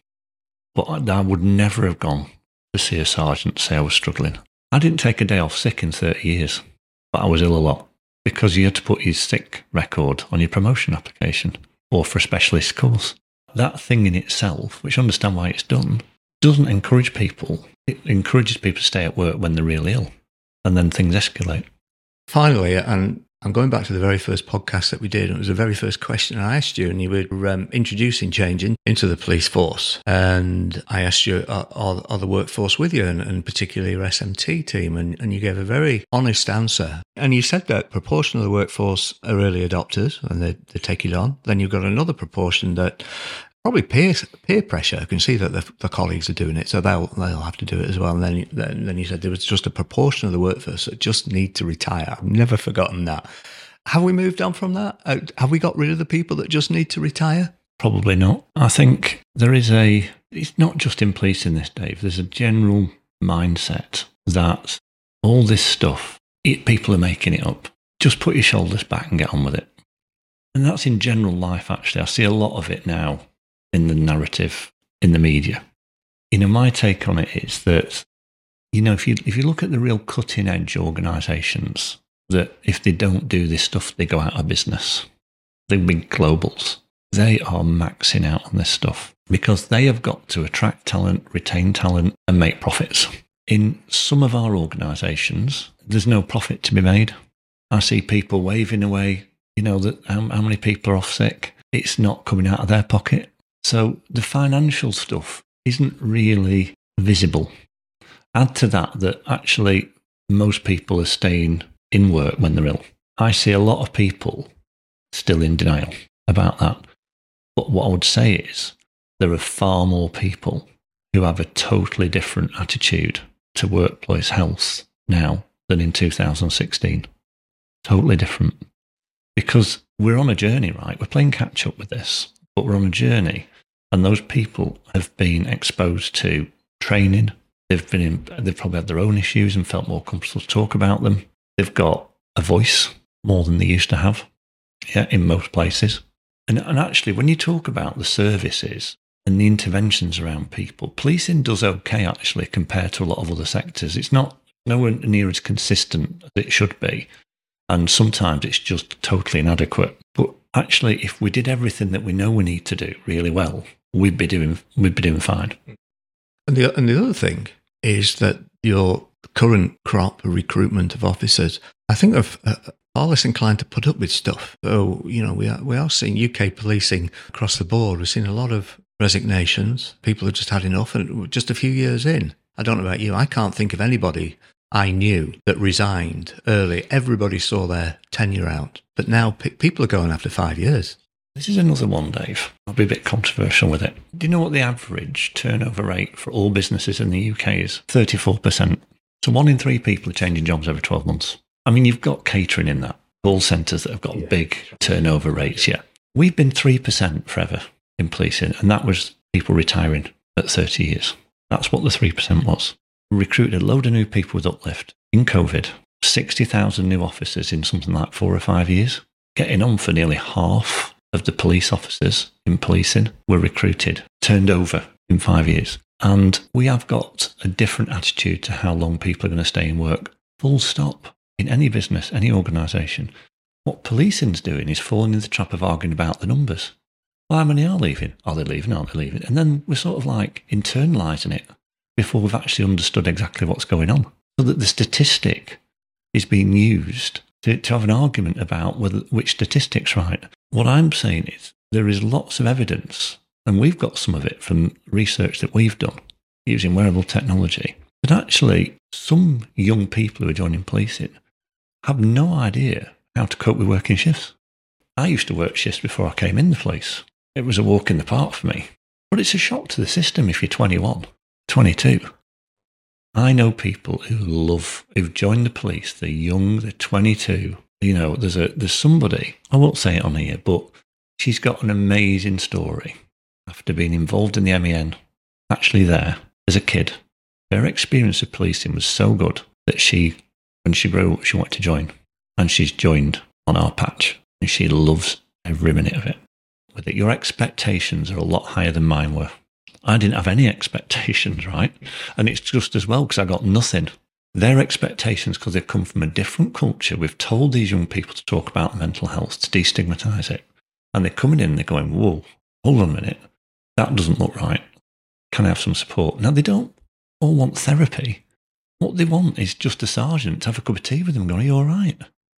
but I would never have gone to see a sergeant say I was struggling. I didn't take a day off sick in 30 years, but I was ill a lot because you had to put your sick record on your promotion application or for a specialist course. That thing in itself, which I understand why it's done, doesn't encourage people. It encourages people to stay at work when they're really ill, and then things escalate. Finally, and I'm going back to the very first podcast that we did. It was the very first question I asked you, and you were introducing change into the police force. And I asked you, are the workforce with you, and particularly your SMT team? And you gave a very honest answer. And you said that proportion of the workforce are early adopters, and they take it on. Then you've got another proportion that probably peer pressure. I can see that the colleagues are doing it, so they'll have to do it as well. And then you said there was just a proportion of the workforce that just need to retire. I've never forgotten that. Have we moved on from that? Have we got rid of the people that just need to retire? Probably not. I think there is it's not just in policing this, Dave. There's a general mindset that all this stuff, people are making it up. Just put your shoulders back and get on with it. And that's in general life, actually. I see a lot of it now in the narrative, in the media. My take on it is that, if you look at the real cutting edge organisations, that if they don't do this stuff, they go out of business. The big globals, they are maxing out on this stuff. because they have got to attract talent, retain talent, and make profits. In some of our organisations, there's no profit to be made. I see people waving away, that how many people are off sick. It's not coming out of their pocket. So the financial stuff isn't really visible. Add to that actually most people are staying in work when they're ill. I see a lot of people still in denial about that. But what I would say is there are far more people who have a totally different attitude to workplace health now than in 2016. Totally different. Because we're on a journey, right? We're playing catch up with this, but we're on a journey. And those people have been exposed to training. They've probably had their own issues and felt more comfortable to talk about them. They've got a voice more than they used to have, in most places. And actually, when you talk about the services and the interventions around people, policing does okay, actually, compared to a lot of other sectors. It's not nowhere near as consistent as it should be. And sometimes it's just totally inadequate. But actually, if we did everything that we know we need to do really well, we'd be doing fine. And the other thing is that your current crop recruitment of officers, I think, are far less inclined to put up with stuff. So, we are seeing UK policing across the board. We're seeing a lot of resignations. People have just had enough, and just a few years in. I don't know about you. I can't think of anybody I knew that resigned early. Everybody saw their tenure out. But now people are going after 5 years. This is another one, Dave. I'll be a bit controversial with it. Do you know what the average turnover rate for all businesses in the UK is? 34%. So 1 in 3 people are changing jobs every 12 months. I mean, you've got catering in that. Call centres that have got big turnover rates, We've been 3% forever in policing, and that was people retiring at 30 years. That's what the 3% was. We recruited a load of new people with Uplift in COVID, 60,000 new officers in something like 4 or 5 years, getting on for nearly half of the police officers in policing were recruited, turned over in 5 years. And we have got a different attitude to how long people are going to stay in work. Full stop. In any business, any organisation. What policing's doing is falling into the trap of arguing about the numbers. Well, how many are leaving? Are they leaving? Aren't they leaving? And then we're sort of like internalising it before we've actually understood exactly what's going on. So that the statistic is being used to have an argument about which statistic's right. What I'm saying is there is lots of evidence, and we've got some of it from research that we've done using wearable technology, but actually some young people who are joining policing have no idea how to cope with working shifts. I used to work shifts before I came in the police. It was a walk in the park for me. But it's a shock to the system if you're 21, 22. I know people who've joined the police. They're young, they're 22. There's somebody, I won't say it on here, but she's got an amazing story. After being involved in the MEN, actually there, as a kid, her experience of policing was so good that when she grew up, she wanted to join. And she's joined on our patch. And she loves every minute of it. With it, your expectations are a lot higher than mine were. I didn't have any expectations, right? And it's just as well because I got nothing. Their expectations, because they've come from a different culture, we've told these young people to talk about mental health, to destigmatise it. And they're coming in and they're going, whoa, hold on a minute. That doesn't look right. Can I have some support? Now, they don't all want therapy. What they want is just a sergeant to have a cup of tea with them and go, are you all right?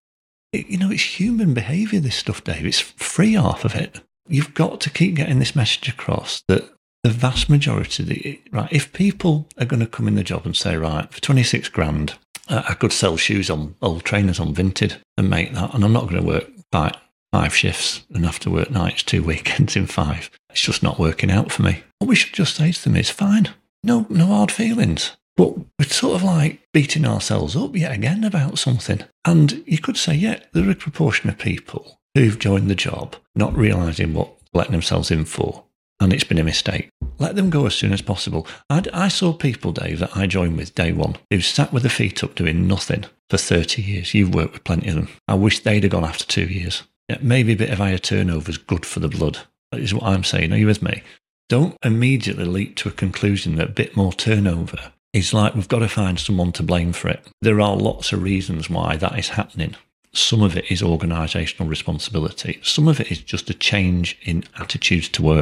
It's human behaviour, this stuff, Dave. It's free half of it. You've got to keep getting this message across that the vast majority, if people are going to come in the job and say, right, for 26 grand, I could sell shoes on old trainers on Vinted and make that, and I'm not going to work 5 shifts and have to work nights 2 weekends in 5. It's just not working out for me. What we should just say to them is, fine, no hard feelings. But we're sort of like beating ourselves up yet again about something. And you could say, there are a proportion of people who've joined the job not realising what they're letting themselves in for. And it's been a mistake. Let them go as soon as possible. I saw people, Dave, that I joined with day one, who sat with their feet up doing nothing for 30 years. You've worked with plenty of them. I wish they'd have gone after 2 years. Maybe a bit of higher turnover is good for the blood. That is what I'm saying. Are you with me? Don't immediately leap to a conclusion that a bit more turnover is like we've got to find someone to blame for it. There are lots of reasons why that is happening. Some of it is organisational responsibility. Some of it is just a change in attitudes to work.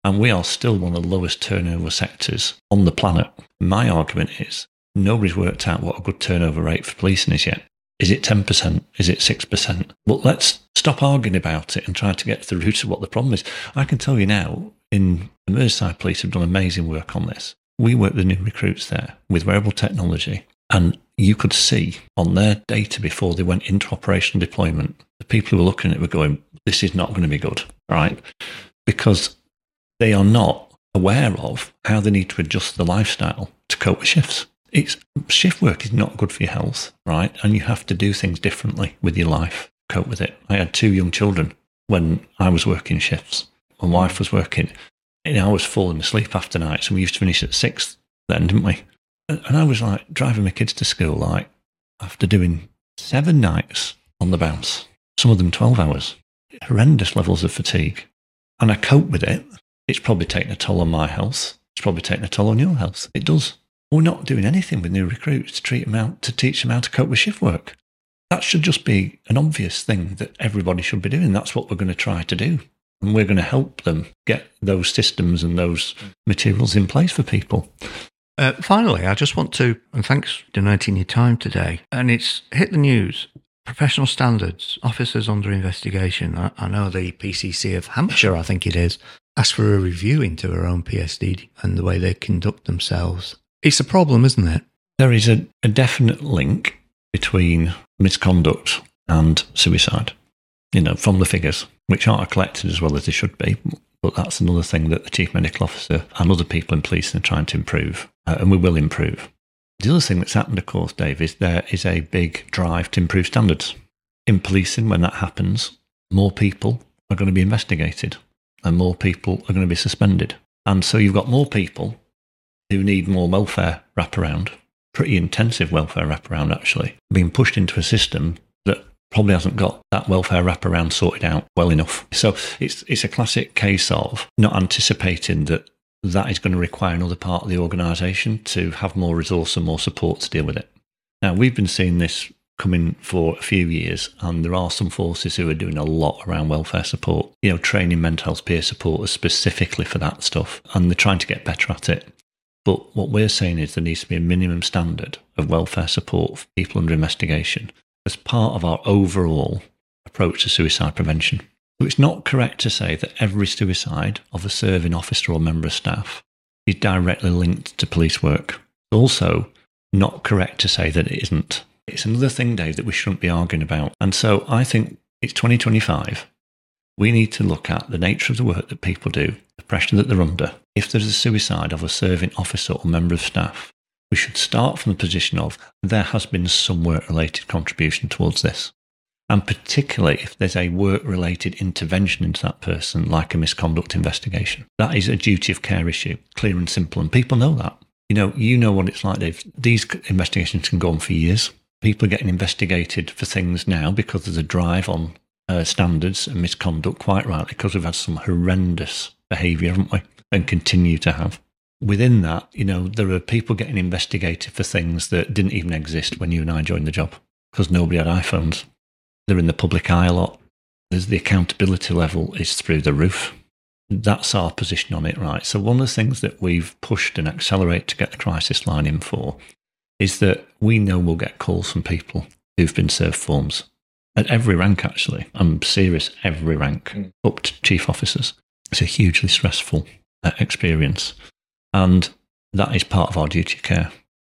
And we are still one of the lowest turnover sectors on the planet. My argument is nobody's worked out what a good turnover rate for policing is yet. Is it 10%? Is it 6%? But let's stop arguing about it and try to get to the root of what the problem is. I can tell you now, the Merseyside Police have done amazing work on this. We work with new recruits there with wearable technology, and you could see on their data before they went into operational deployment, the people who were looking at it were going, this is not going to be good, right? Because they are not aware of how they need to adjust the lifestyle to cope with shifts. Shift work is not good for your health, right? And you have to do things differently with your life, cope with it. I had 2 young children when I was working shifts. My wife was working. And I was falling asleep after night, so we used to finish at 6 then, didn't we? And I was like driving my kids to school, like after doing 7 nights on the bounce, some of them 12 hours, horrendous levels of fatigue. And I cope with it. It's probably taken a toll on my health. It's probably taken a toll on your health. It does. We're not doing anything with new recruits to teach them how to cope with shift work. That should just be an obvious thing that everybody should be doing. That's what we're going to try to do. And we're going to help them get those systems and those materials in place for people. Finally, I just want to, and thanks for donating your time today, and it's hit the news. Professional standards, officers under investigation. I know the PCC of Hampshire, I think it is, asked for a review into her own PSD and the way they conduct themselves. It's a problem, isn't it? There is a definite link between misconduct and suicide, from the figures, which aren't collected as well as they should be. But that's another thing that the Chief Medical Officer and other people in policing are trying to improve, and we will improve. The other thing that's happened, of course, Dave, is there is a big drive to improve standards. In policing, when that happens, more people are going to be investigated and more people are going to be suspended. And so you've got more people who need more welfare wraparound, pretty intensive welfare wraparound actually, being pushed into a system that probably hasn't got that welfare wraparound sorted out well enough. So it's a classic case of not anticipating that is going to require another part of the organisation to have more resource and more support to deal with it. Now, we've been seeing this coming for a few years, and there are some forces who are doing a lot around welfare support, training mental health peer supporters specifically for that stuff, and they're trying to get better at it. But what we're saying is there needs to be a minimum standard of welfare support for people under investigation as part of our overall approach to suicide prevention. So it's not correct to say that every suicide of a serving officer or member of staff is directly linked to police work. It's also not correct to say that it isn't. It's another thing, Dave, that we shouldn't be arguing about. And so I think it's 2025. We need to look at the nature of the work that people do, the pressure that they're under. If there's a suicide of a serving officer or member of staff, we should start from the position of there has been some work-related contribution towards this. And particularly if there's a work-related intervention into that person, like a misconduct investigation. That is a duty of care issue, clear and simple, and people know that. You know what it's like, Dave. These investigations can go on for years. People are getting investigated for things now because there's a drive on standards and misconduct, quite rightly, because we've had some horrendous behaviour, haven't we, and continue to have. Within that, there are people getting investigated for things that didn't even exist when you and I joined the job because nobody had iPhones. They're in the public eye a lot. The accountability level is through the roof. That's our position on it, right? So one of the things that we've pushed and accelerate to get the crisis line in for is that we know we'll get calls from people who've been served forms at every rank, actually. I'm serious, every rank, up to chief officers. It's a hugely stressful experience. And that is part of our duty of care.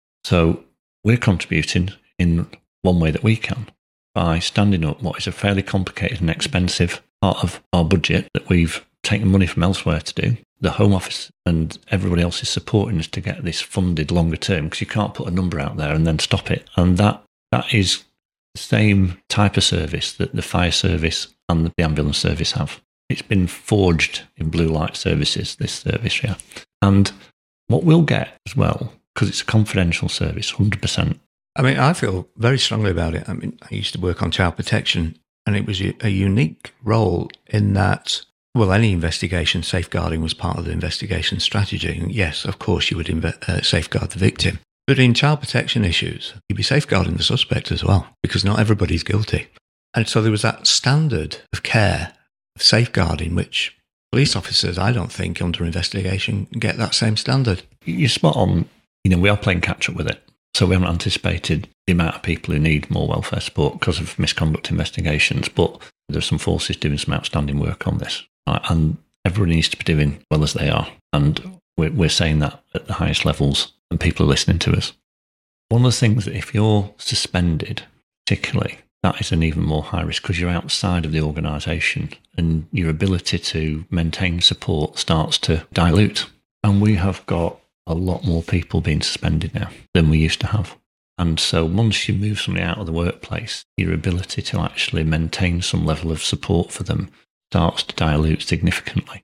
So we're contributing in one way that we can by standing up what is a fairly complicated and expensive part of our budget that we've taken money from elsewhere to do. The Home Office and everybody else is supporting us to get this funded longer term because you can't put a number out there and then stop it. And that is the same type of service that the fire service and the ambulance service have. It's been forged in blue light services, this service, yeah. And what we'll get as well, because it's a confidential service, 100%. I mean, I feel very strongly about it. I mean, I used to work on child protection, and it was a unique role in that, well, any investigation, safeguarding was part of the investigation strategy. And yes, of course, you would safeguard the victim. But in child protection issues, you'd be safeguarding the suspect as well, because not everybody's guilty. And so there was that standard of care, of safeguarding, which police officers, I don't think, under investigation get that same standard. You're spot on. We are playing catch up with it. So we haven't anticipated the amount of people who need more welfare support because of misconduct investigations, but there's some forces doing some outstanding work on this. And everybody needs to be doing well as they are. And we're saying that at the highest levels, and people are listening to us. One of the things that if you're suspended, particularly, that is an even more high risk because you're outside of the organisation and your ability to maintain support starts to dilute. And we have got a lot more people being suspended now than we used to have. And so once you move somebody out of the workplace, your ability to actually maintain some level of support for them starts to dilute significantly.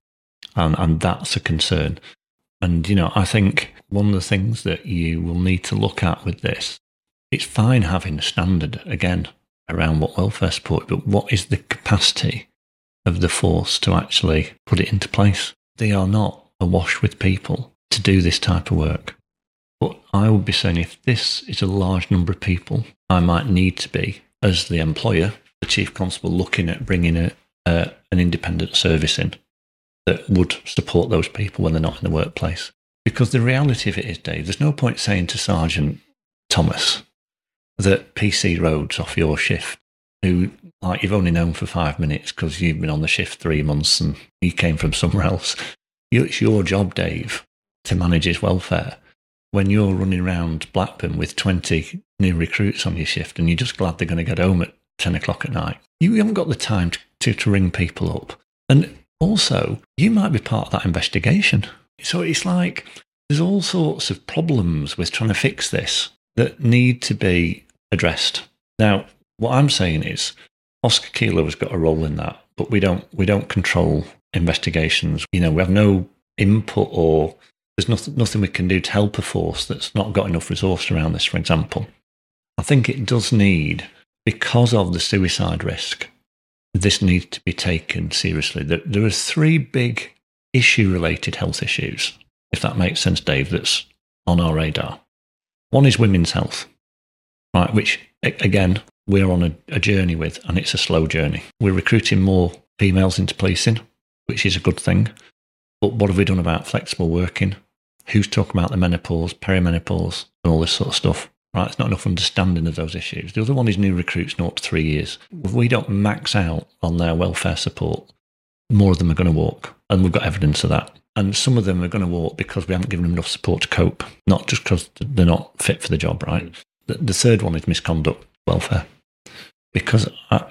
And that's a concern. And, I think one of the things that you will need to look at with this, it's fine having a standard, again, around what welfare support, but what is the capacity of the force to actually put it into place? They are not awash with people to do this type of work. But I would be saying if this is a large number of people, I might need to be, as the employer, the chief constable, looking at bringing an independent service in that would support those people when they're not in the workplace. Because the reality of it is, Dave, there's no point saying to Sergeant Thomas that PC Rhodes off your shift, who you've only known for 5 minutes because you've been on the shift 3 months and he came from somewhere else. It's your job, Dave, to manage his welfare. When you're running around Blackburn with 20 new recruits on your shift and you're just glad they're going to get home at 10 o'clock at night, you haven't got the time to ring people up. And also, you might be part of that investigation. So it's like there's all sorts of problems with trying to fix this that need to be addressed. Now, what I'm saying is Oscar Keeler has got a role in that, but we don't control investigations. We have no input, or there's nothing we can do to help a force that's not got enough resource around this, for example. I think it does need, because of the suicide risk, this needs to be taken seriously. There are 3 big issue-related health issues, if that makes sense, Dave, that's on our radar. One is women's health, right, which, again, we're on a journey with, and it's a slow journey. We're recruiting more females into policing, which is a good thing. But what have we done about flexible working? Who's talking about the menopause, perimenopause, and all this sort of stuff? Right, it's not enough understanding of those issues. The other one is new recruits, 0 to 3 years. If we don't max out on their welfare support, more of them are going to walk. And we've got evidence of that. And some of them are going to walk because we haven't given them enough support to cope, not just because they're not fit for the job, right? The third one is misconduct welfare. Because, I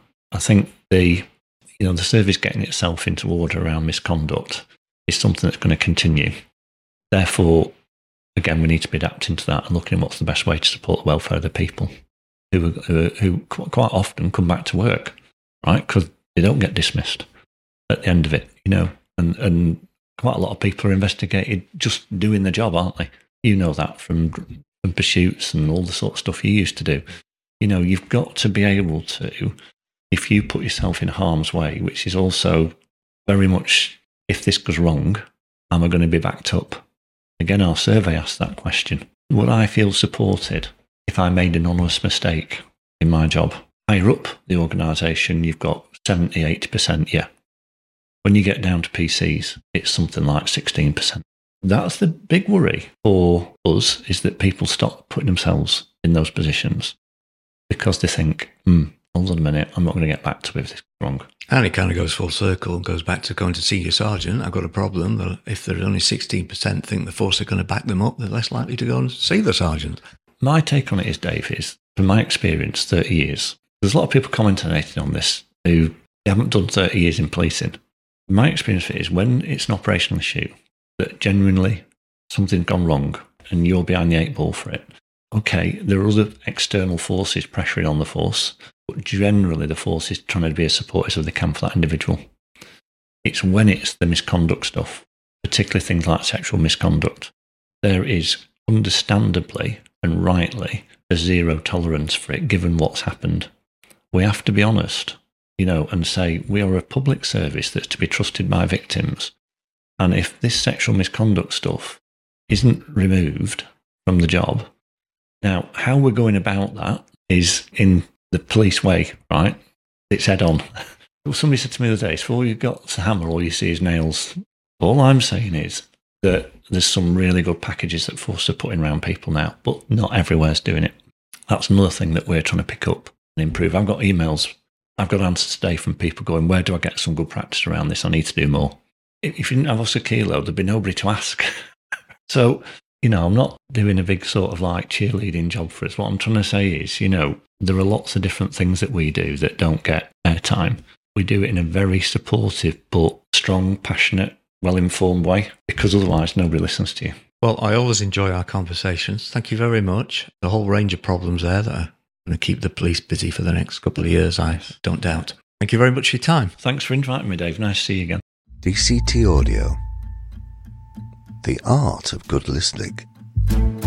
think the service getting itself into order around misconduct is something that's going to continue. Therefore, again, we need to be adapting to that and looking at what's the best way to support the welfare of the people who quite often come back to work, right? Because they don't get dismissed at the end of it, and quite a lot of people are investigated just doing the job, aren't they? You know that from pursuits and all the sort of stuff you used to do. You've got to be able to, if you put yourself in harm's way, which is also very much, if this goes wrong, am I going to be backed up? Again, our survey asked that question. Would I feel supported if I made an honest mistake in my job? Higher up the organisation, you've got 70, 80%, yeah. When you get down to PCs, it's something like 16%. That's the big worry for us, is that people stop putting themselves in those positions because they think, hold on a minute, I'm not going to get back to it if this is wrong. And it kind of goes full circle and goes back to going to see your sergeant. I've got a problem. If there's only 16% think the force are going to back them up, they're less likely to go and see the sergeant. My take on it is, Dave, is from my experience, 30 years, there's a lot of people commenting on this who haven't done 30 years in policing. My experience of it is when it's an operational issue, that genuinely something's gone wrong and you're behind the 8 ball for it. Okay, there are other external forces pressuring on the force, but generally the force is trying to be as supportive as they can for that individual. It's when it's the misconduct stuff, particularly things like sexual misconduct, there is understandably and rightly a zero tolerance for it given what's happened. We have to be honest, and say we are a public service that's to be trusted by victims. And if this sexual misconduct stuff isn't removed from the job, now how we're going about that is in the police way, right? It's head on. Somebody said to me the other day, "So you've got a hammer, all you see is nails." All I'm saying is that there's some really good packages that Force are putting around people now, but not everywhere's doing it. That's another thing that we're trying to pick up and improve. I've got emails, I've got answers today from people going, "Where do I get some good practice around this? I need to do more." If you didn't have us a kilo, there'd be nobody to ask. So, I'm not doing a big sort of like cheerleading job for us. What I'm trying to say is, there are lots of different things that we do that don't get airtime. We do it in a very supportive but strong, passionate, well-informed way, because otherwise nobody listens to you. Well, I always enjoy our conversations. Thank you very much. The whole range of problems there that are going to keep the police busy for the next couple of years, I don't doubt. Thank you very much for your time. Thanks for inviting me, Dave. Nice to see you again. DCT Audio. The art of good listening.